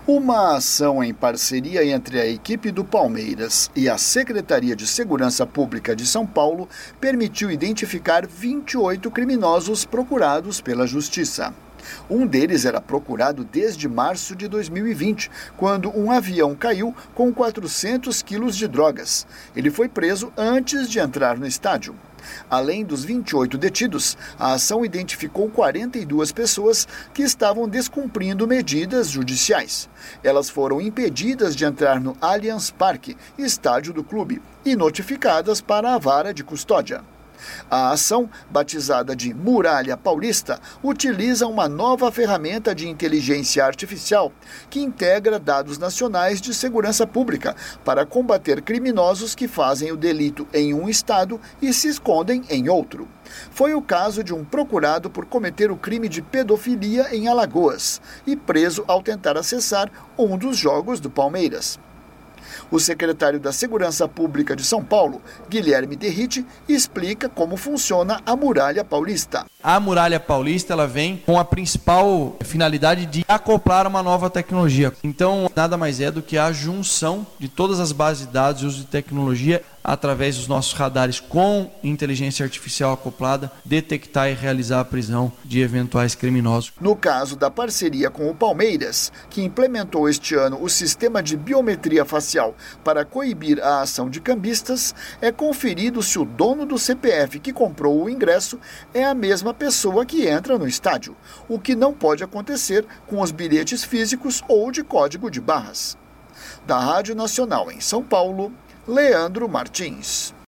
Uma ação em parceria entre a equipe do Palmeiras e a Secretaria de Segurança Pública de São Paulo permitiu identificar 28 criminosos procurados pela Justiça. Um deles era procurado desde março de 2020, quando um avião caiu com 400 quilos de drogas. Ele foi preso antes de entrar no estádio. Além dos 28 detidos, a ação identificou 42 pessoas que estavam descumprindo medidas judiciais. Elas foram impedidas de entrar no Allianz Parque, estádio do clube, e notificadas para a vara de custódia. A ação, batizada de Muralha Paulista, utiliza uma nova ferramenta de inteligência artificial que integra dados nacionais de segurança pública para combater criminosos que fazem o delito em um estado e se escondem em outro. Foi o caso de um procurado por cometer o crime de pedofilia em Alagoas e preso ao tentar acessar um dos jogos do Palmeiras. O secretário da Segurança Pública de São Paulo, Guilherme Derrite, explica como funciona a Muralha Paulista. A Muralha Paulista ela vem com a principal finalidade de acoplar uma nova tecnologia. Então, nada mais é do que a junção de todas as bases de dados e uso de tecnologia através dos nossos radares com inteligência artificial acoplada, detectar e realizar a prisão de eventuais criminosos. No caso da parceria com o Palmeiras, que implementou este ano o sistema de biometria facial para coibir a ação de cambistas, é conferido se o dono do CPF que comprou o ingresso é a mesma pessoa que entra no estádio, o que não pode acontecer com os bilhetes físicos ou de código de barras. Da Rádio Nacional em São Paulo, Leandro Martins.